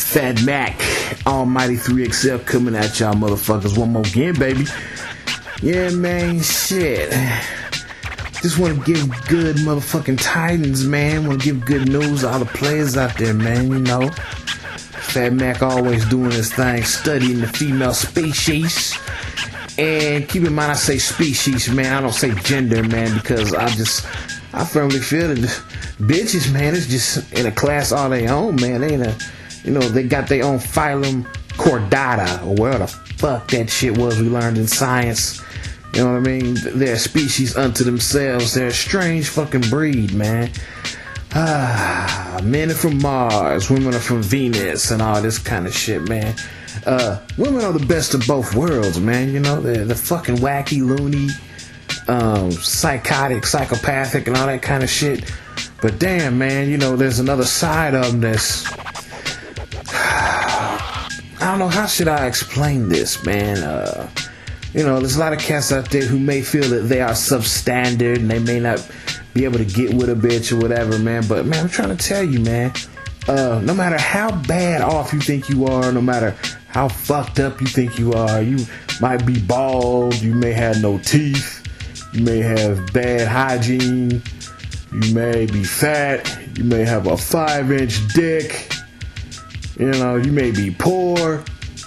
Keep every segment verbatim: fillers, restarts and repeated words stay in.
Fat Mac, Almighty three X L coming at y'all motherfuckers one more again, baby. Yeah, man, shit. Just want to give good motherfucking tidings, man. Want to give good news to all the players out there, man, you know. Fat Mac always doing his thing, studying the female species. And keep in mind, I say species, man. I don't say gender, man, because I just, I firmly feel that bitches, man, it's just in a class all their own, man. They in a, you know, they got their own phylum chordata, or whatever the fuck that shit was we learned in science. You know what I mean? They're a species unto themselves. They're a strange fucking breed, man. Ah, men are from Mars, women are from Venus, and all this kind of shit, man. Uh, women are the best of both worlds, man. You know, they're the fucking wacky, loony, um, psychotic, psychopathic, and all that kind of shit. But damn, man, you know, there's another side of them that's... I don't know, how should I explain this, man? Uh... You know, there's a lot of cats out there who may feel that they are substandard and they may not be able to get with a bitch or whatever, man. But, man, I'm trying to tell you, man, uh, no matter how bad off you think you are, no matter how fucked up you think you are, you might be bald, you may have no teeth, you may have bad hygiene, you may be fat, you may have a five-inch dick, you know, you may be poor.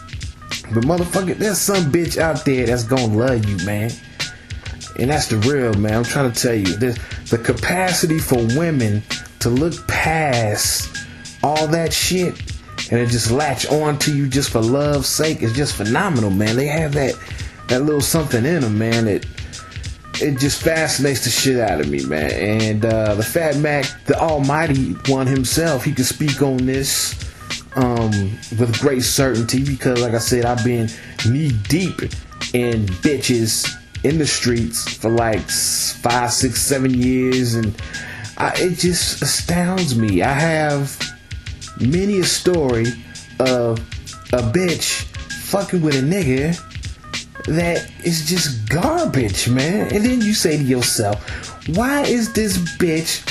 But motherfucker, there's some bitch out there that's gonna love you, man. And that's the real, man. I'm trying to tell you, the, the capacity for women to look past all that shit and to just latch on to you just for love's sake is just phenomenal, man. They have that that little something in them, man. It it just fascinates the shit out of me, man. And uh, the Fat Mac, the Almighty One himself, he can speak on this Um, with great certainty, because like I said, I've been knee deep in bitches in the streets for like five, six, seven years, and I, it just astounds me. I have many a story of a bitch fucking with a nigga that is just garbage, man. And then you say to yourself, why is this bitch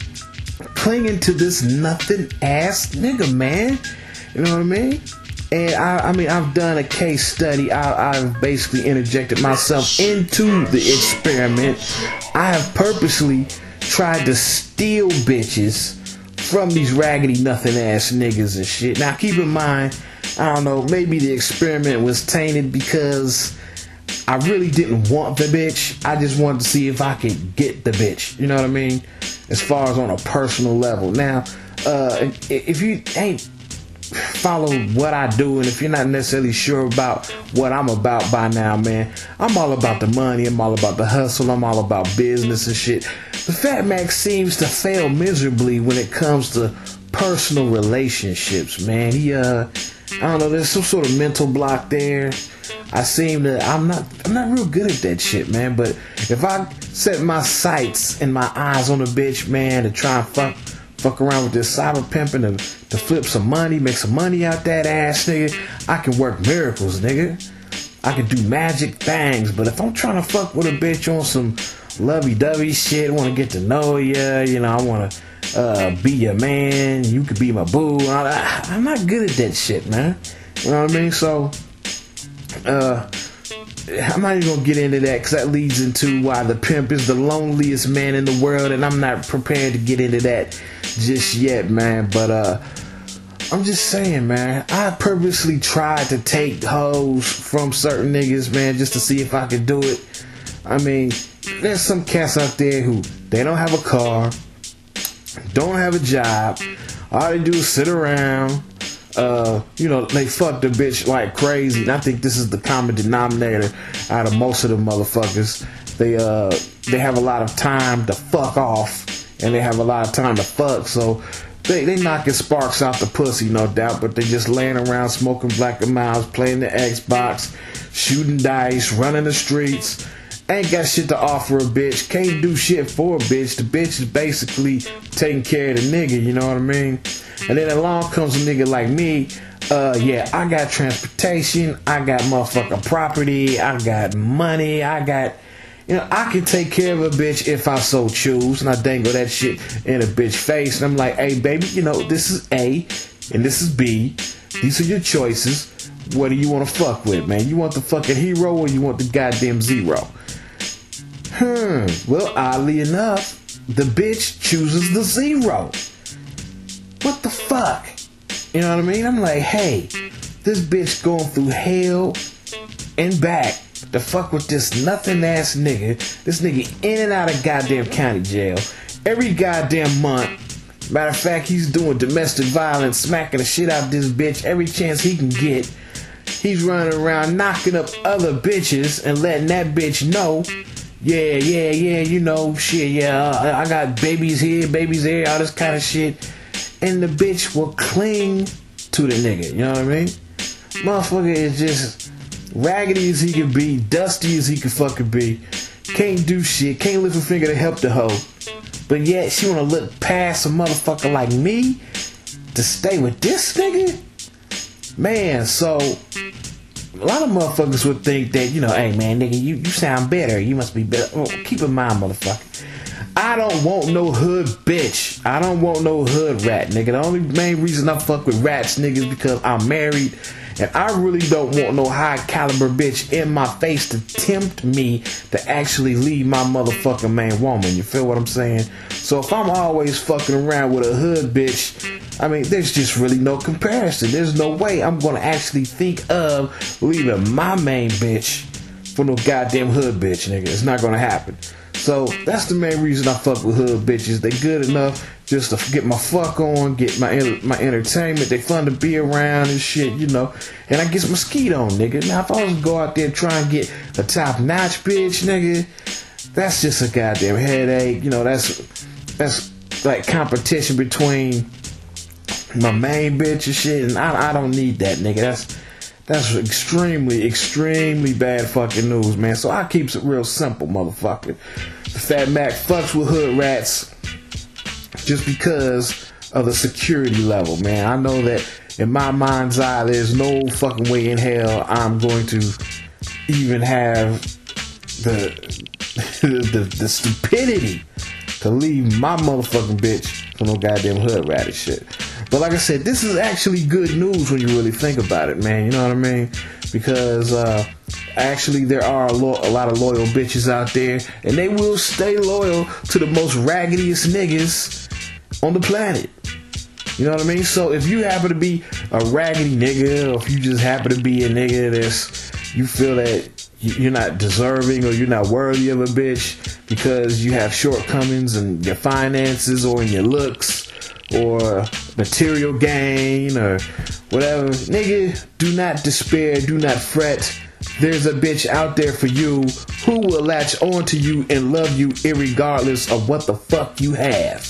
clinging to this nothing ass nigga, man? You know what I mean? And I, I mean, I've done a case study. I, I've basically interjected myself into the experiment. I have purposely tried to steal bitches from these raggedy nothing ass niggas and shit. Now, keep in mind, I don't know, maybe the experiment was tainted because I really didn't want the bitch. I just wanted to see if I could get the bitch. You know what I mean? As far as on a personal level. Now, uh, if you ain't follow what I do, and if you're not necessarily sure about what I'm about by now, man, I'm all about the money, I'm all about the hustle, I'm all about business and shit. The Fat Mac seems to fail miserably when it comes to personal relationships, man. He, uh, I don't know, there's some sort of mental block there. I seem to, I'm not, I'm not real good at that shit, man. But if I set my sights and my eyes on a bitch, man, to try and fuck, fuck around with this cyber pimping and to flip some money, make some money out that ass, nigga, I can work miracles, nigga. I can do magic things. But if I'm trying to fuck with a bitch on some lovey-dovey shit, want to get to know ya, you know, I want to uh, be your man, you could be my boo. I, I'm not good at that shit, man. You know what I mean? So, uh, I'm not even gonna get into that, because that leads into why the pimp is the loneliest man in the world, and I'm not prepared to get into that just yet, man. But uh, I'm just saying, man, I purposely tried to take hoes from certain niggas, man, just to see if I could do it. I mean, there's some cats out there who, they don't have a car, don't have a job, all they do is sit around. Uh, you know, they fuck the bitch like crazy. And I think this is the common denominator out of most of the motherfuckers. They uh, they have a lot of time to fuck off, and they have a lot of time to fuck. So they they knocking sparks out the pussy, no doubt. But they just laying around smoking Black and Milds, playing the Xbox, shooting dice, running the streets. Ain't got shit to offer a bitch. Can't do shit for a bitch. The bitch is basically taking care of the nigga, you know what I mean? And then along comes a nigga like me. Uh, yeah, I got transportation. I got motherfucking property. I got money. I got, you know, I can take care of a bitch if I so choose. And I dangle that shit in a bitch face. And I'm like, hey, baby, you know, this is A and this is B. These are your choices. What do you want to fuck with, man? You want the fucking hero or you want the goddamn zero? Hmm. Well, oddly enough, the bitch chooses the zero. What the fuck? You know what I mean? I'm like, hey, this bitch going through hell and back to fuck with this nothing ass nigga. This nigga in and out of goddamn county jail every goddamn month. Matter of fact, he's doing domestic violence, smacking the shit out of this bitch every chance he can get. He's running around knocking up other bitches and letting that bitch know, yeah, yeah, yeah, you know, shit, yeah, I, I got babies here, babies there, all this kind of shit. And the bitch will cling to the nigga, you know what I mean? Motherfucker is just raggedy as he can be, dusty as he can fucking be. Can't do shit, can't lift a finger to help the hoe. But yet she wanna look past a motherfucker like me to stay with this nigga? Man, so a lot of motherfuckers would think that, you know, hey man, nigga, you, you sound better. You must be better. Oh, keep in mind, motherfucker, I don't want no hood bitch. I don't want no hood rat, nigga. The only main reason I fuck with rats, nigga, is because I'm married. And I really don't want no high caliber bitch in my face to tempt me to actually leave my motherfucking main woman. You feel what I'm saying? So if I'm always fucking around with a hood bitch, I mean, there's just really no comparison. There's no way I'm going to actually think of leaving my main bitch for no goddamn hood bitch, nigga. It's not going to happen. So that's the main reason I fuck with hood bitches. They good enough just to get my fuck on, get my my entertainment. They fun to be around and shit, you know. And I get my skeet on, nigga. Now if I was to go out there and try and get a top notch bitch, nigga, that's just a goddamn headache. You know, that's that's like competition between my main bitch and shit. And I I don't need that, nigga. That's That's extremely, extremely bad fucking news, man. So I keeps it real simple, motherfucker. The Fat Mac fucks with hood rats just because of the security level, man. I know that in my mind's eye, there's no fucking way in hell I'm going to even have the the, the stupidity to leave my motherfucking bitch for no goddamn hood rat and shit. But like I said, this is actually good news when you really think about it, man. You know what I mean? Because uh, actually there are a, lo- a lot of loyal bitches out there, and they will stay loyal to the most raggediest niggas on the planet. You know what I mean? So if you happen to be a raggedy nigga, or if you just happen to be a nigga that's, you feel that you're not deserving or you're not worthy of a bitch because you have shortcomings in your finances or in your looks, or material gain, or whatever, nigga, do not despair, do not fret. There's a bitch out there for you who will latch on to you and love you irregardless of what the fuck you have.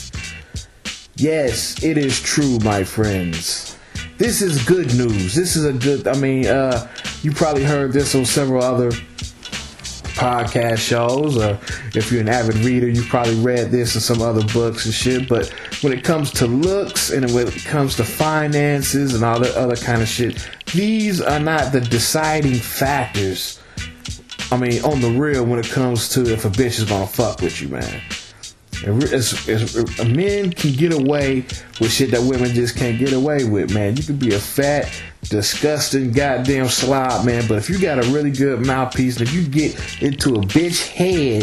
Yes, it is true, my friends. This is good news. This is a good, I mean, uh, you probably heard this on several other podcast shows, or if you're an avid reader, you probably read this in some other books and shit. But when it comes to looks and when it comes to finances and all that other kind of shit, these are not the deciding factors. I mean, on the real, when it comes to if a bitch is gonna fuck with you, man. It's, it's, it's, men can get away with shit that women just can't get away with, man. You can be a fat, disgusting goddamn slob, man, but if you got a really good mouthpiece and if you get into a bitch head,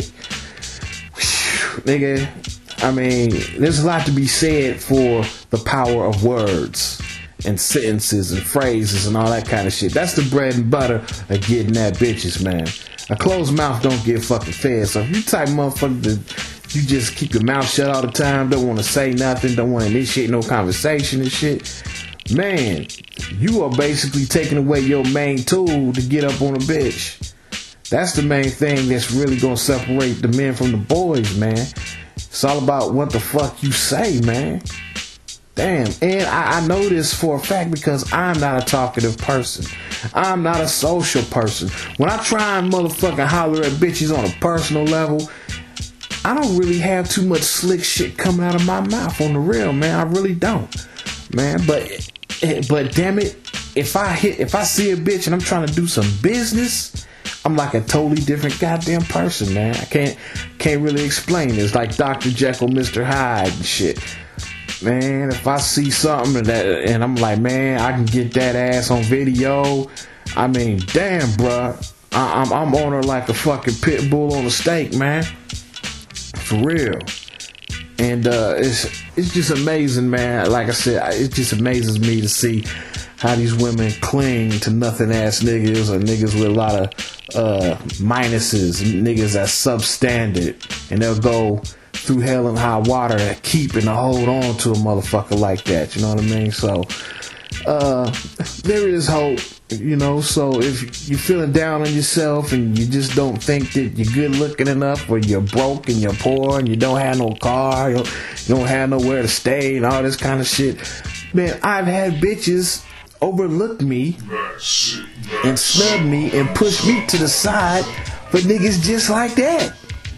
whew, nigga, I mean, there's a lot to be said for the power of words and sentences and phrases and all that kind of shit. That's the bread and butter of getting that bitches, man. A closed mouth don't get fucking fed. So if you type motherfucker that you just keep your mouth shut all the time, don't want to say nothing, don't want to initiate no conversation and shit, man, you are basically taking away your main tool to get up on a bitch. That's the main thing that's really gonna separate the men from the boys, man. It's all about what the fuck you say, man. Damn. And I, I know this for a fact because I'm not a talkative person. I'm not a social person. When I try and motherfucking holler at bitches on a personal level, I don't really have too much slick shit coming out of my mouth on the real, man. I really don't, man. But but damn it, if I hit, if I see a bitch and I'm trying to do some business, I'm like a totally different goddamn person, man. I can't can't really explain. It's like Doctor Jekyll, Mister Hyde and shit. man, if I see something that, and I'm like, man, I can get that ass on video. I mean, damn, bruh. I, I'm, I'm on her like a fucking pit bull on a steak, man. For real. And uh, it's it's just amazing, man. Like I said, it just amazes me to see how these women cling to nothing ass niggas or niggas with a lot of uh, minuses, niggas that's substandard, and they'll go through hell and high water to keep and to hold on to a motherfucker like that. You know what I mean? So uh, there is hope. You know, so if you're feeling down on yourself and you just don't think that you're good looking enough, or you're broke and you're poor and you don't have no car, you don't, you don't have nowhere to stay and all this kind of shit, man, I've had bitches overlook me and snub me and push me to the side for niggas just like that.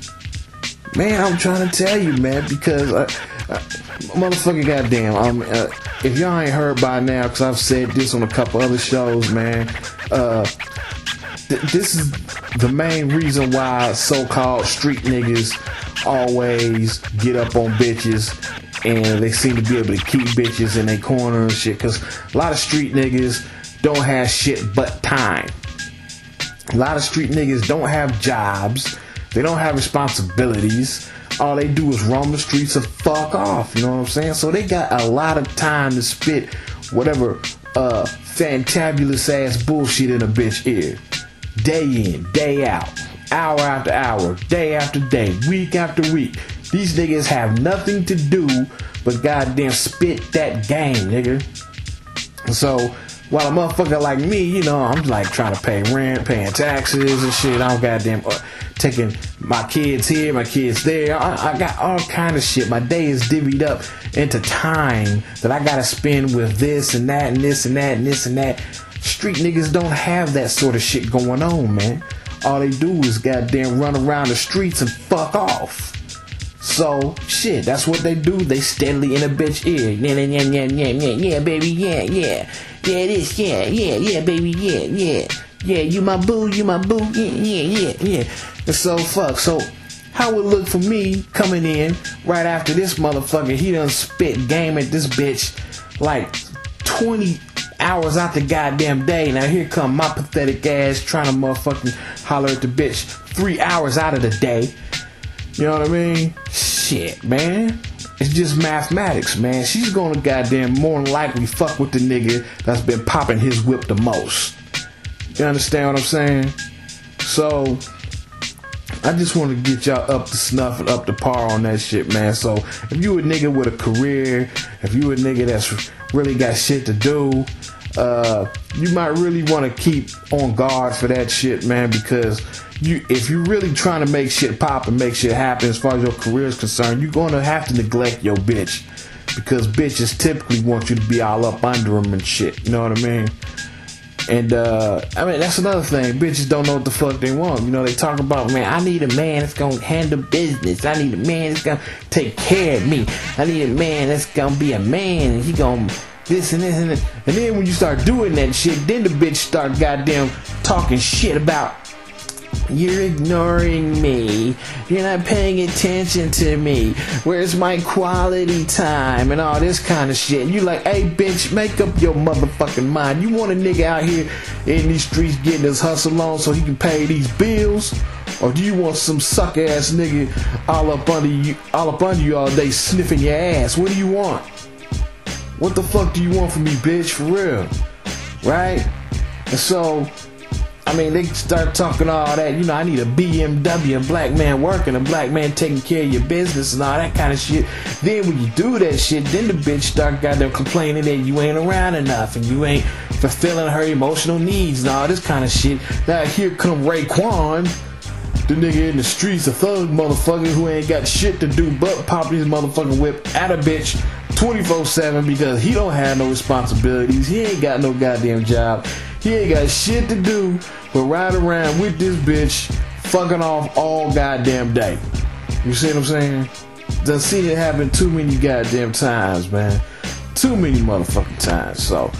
Man, I'm trying to tell you, man, because uh, uh, motherfucking goddamn, um, uh, if y'all ain't heard by now, because I've said this on a couple other shows, man, uh, th- this is the main reason why so-called street niggas always get up on bitches, and they seem to be able to keep bitches in their corner and shit, because a lot of street niggas don't have shit but time. A lot of street niggas don't have jobs. They don't have responsibilities. All they do is roam the streets and fuck off. You know what I'm saying? So they got a lot of time to spit whatever uh, fantabulous ass bullshit in a bitch ear. Day in, day out, hour after hour, day after day, week after week. These niggas have nothing to do but goddamn spit that game, nigga. So while a motherfucker like me, you know, I'm like trying to pay rent, paying taxes and shit. I don't goddamn uh, taking my kids here, my kids there. I, I got all kind of shit. My day is divvied up into time that I gotta spend with this and that and this and that and this and that. Street niggas don't have that sort of shit going on, man. All they do is goddamn run around the streets and fuck off. So, shit, that's what they do. They steadily in a bitch ear. Yeah, yeah, yeah, yeah, yeah, yeah, baby, yeah, yeah. Yeah, this, yeah, yeah, yeah, baby, yeah, yeah. Yeah, you my boo, you my boo, yeah, yeah, yeah, yeah. And so, fuck. So, how it look for me coming in right after this motherfucker, he done spit game at this bitch like twenty hours out the goddamn day. Now here come my pathetic ass trying to motherfucking holler at the bitch three hours out of the day. You know what I mean? Shit, man. It's just mathematics, man. She's gonna goddamn more than likely fuck with the nigga that's been popping his whip the most. You understand what I'm saying? So, I just want to get y'all up to snuff and up to par on that shit, man. So, if you a nigga with a career, if you a nigga that's really got shit to do, uh, you might really want to keep on guard for that shit, man, because you, if you really trying to make shit pop and make shit happen as far as your career is concerned, you're going to have to neglect your bitch, because bitches typically want you to be all up under them and shit, you know what I mean? And, uh, I mean, that's another thing. Bitches don't know what the fuck they want. You know, they talk about, man, I need a man that's gonna handle business. I need a man that's gonna take care of me. I need a man that's gonna be a man, and he gonna this and this and this. And then when you start doing that shit, then the bitch start goddamn talking shit about, you're ignoring me, you're not paying attention to me, where's my quality time, and all this kind of shit. You like, hey bitch, make up your motherfucking mind. You want a nigga out here in these streets getting his hustle on so he can pay these bills? Or do you want some suck ass nigga all up under you all up under you all day sniffing your ass? What do you want? What the fuck do you want from me, bitch? For real. Right? And so, I mean, they start talking all that, you know, I need a B M W, a black man working, a black man taking care of your business and all that kind of shit. Then when you do that shit, then the bitch start goddamn complaining that you ain't around enough and you ain't fulfilling her emotional needs and all this kind of shit. Now here come Raekwon, the nigga in the streets, a thug motherfucker who ain't got shit to do but pop his motherfucking whip at a bitch twenty-four seven because he don't have no responsibilities. He ain't got no goddamn job. He ain't got shit to do but ride around with this bitch fucking off all goddamn day. You see what I'm saying? Done seen it happen too many goddamn times, man. Too many motherfucking times. So,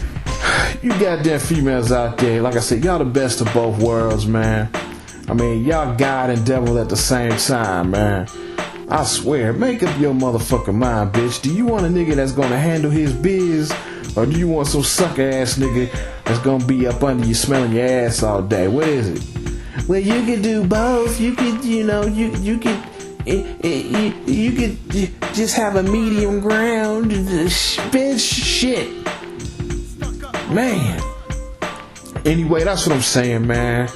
you goddamn females out there, like I said, y'all the best of both worlds, man. I mean, y'all God and devil at the same time, man. I swear, make up your motherfucking mind, bitch. Do you want a nigga that's gonna handle his biz, or do you want some sucker ass nigga that's gonna be up under you smelling your ass all day? What is it? Well, you can do both. You could, you know, you you could, it, it, you, you could just have a medium ground. Bitch, shit, man. Anyway, that's what I'm saying, man.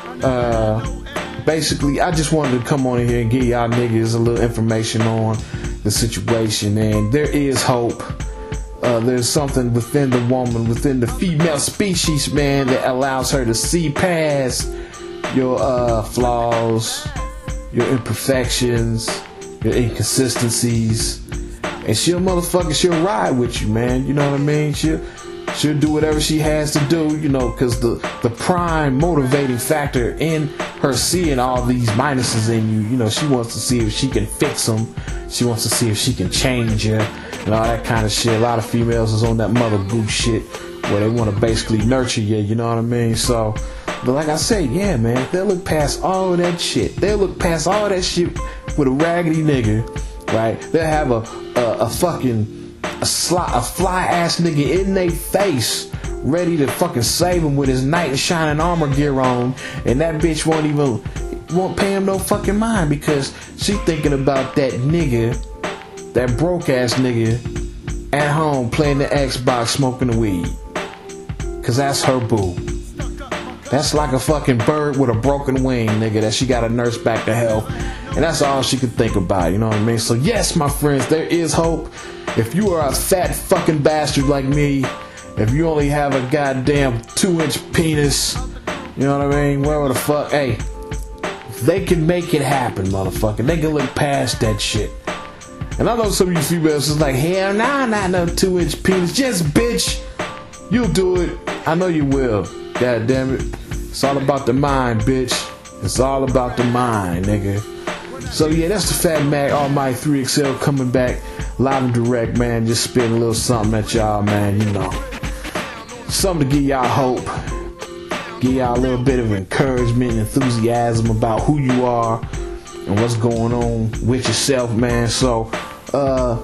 Uh, basically, I just wanted to come on in here and give y'all niggas a little information on the situation, and there is hope. Uh, there's something within the woman, within the female species, man, that allows her to see past your uh, flaws, your imperfections, your inconsistencies, and she'll motherfucker, she'll ride with you, man. You know what I mean? She'll, she'll do whatever she has to do, you know, because the, the prime motivating factor in her seeing all these minuses in you, you know, she wants to see if she can fix them. She wants to see if she can change you and all that kind of shit. A lot of females is on that mother goose shit where they want to basically nurture you, you know what I mean? So, but like I said, yeah, man, they'll look past all of that shit. They'll look past all that shit with a raggedy nigga, right? They'll have a a, a fucking a, sly, a fly ass nigga in their face, ready to fucking save him with his knight and shining armor gear on, and that bitch won't even won't pay him no fucking mind because she thinking about that nigga, that broke ass nigga at home playing the Xbox, smoking the weed, cause that's her boo. That's like a fucking bird with a broken wing, nigga, that she gotta nurse back to health, and that's all she could think about, you know what I mean? So yes, my friends, there is hope. If you are a fat fucking bastard like me, if you only have a goddamn two inch penis, you know what I mean? Where the fuck, hey, they can make it happen, motherfucker. They can look past that shit. And I know some of you females is like, hell nah, not no two inch penis. Just bitch, you'll do it. I know you will. God damn it. It's all about the mind, bitch. It's all about the mind, nigga. So yeah, that's the Fat Mac Almighty three X L coming back live and direct, man. Just spitting a little something at y'all, man, you know. Something to give y'all hope. Give y'all a little bit of encouragement and enthusiasm about who you are and what's going on with yourself, man. So, uh,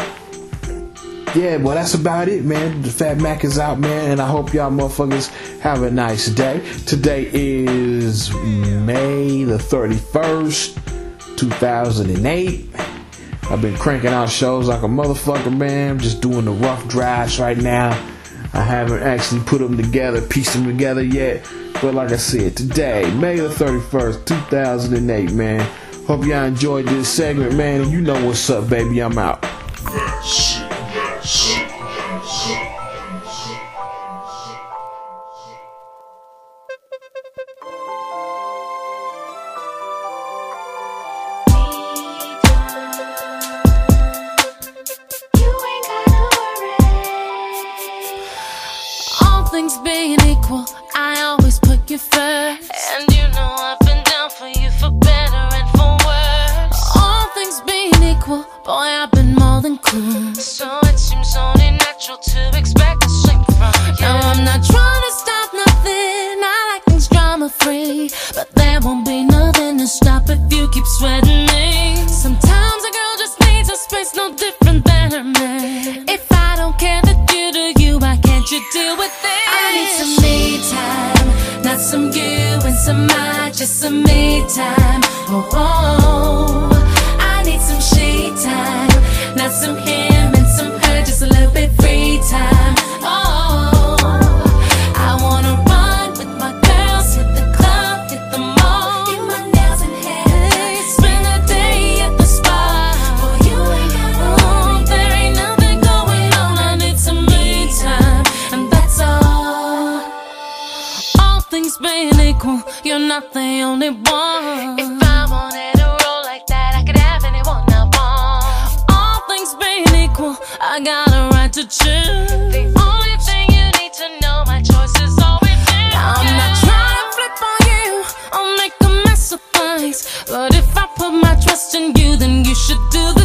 yeah, well, that's about it, man. The Fat Mac is out, man, and I hope y'all motherfuckers have a nice day. Today is May the thirty-first, two thousand eight. I've been cranking out shows like a motherfucker, man. I'm just doing the rough drafts right now. I haven't actually put them together, pieced them together yet. But like I said, today, May the thirty-first, two thousand eight, man. Hope y'all enjoyed this segment, man. And you know what's up, baby. I'm out. Things being equal, I always put you first. And you know I've been down for you for better and for worse. All things being equal, boy, I've been more than cool. So it seems only natural to expect the same from you. Now I'm not trying to stop nothing, I like things drama free, but there won't be nothing to stop if you keep sweating me. Sometimes a girl just needs a space no different than her man. If I don't care that you do you, why can't you deal with it? I need some me time, not some you and some I, just some me time. Oh, oh, I need some she time, not some him and some her, just a little bit free time. Oh, I wanna run with my girls, hit the club, hit the mall, get my nails and hair, spend a day at the spa. Boy, you ain't got oh, there ain't nothing going on. I need some me time, and that's all. All things being equal, you're not the only one. If I wanted to roll like that, I could have anyone I want. All things being equal, I got a right to choose. The only thing you need to know, my choice is always you. Now I'm not trying to flip on you or make a mess of things, but if I put my trust in you, then you should do the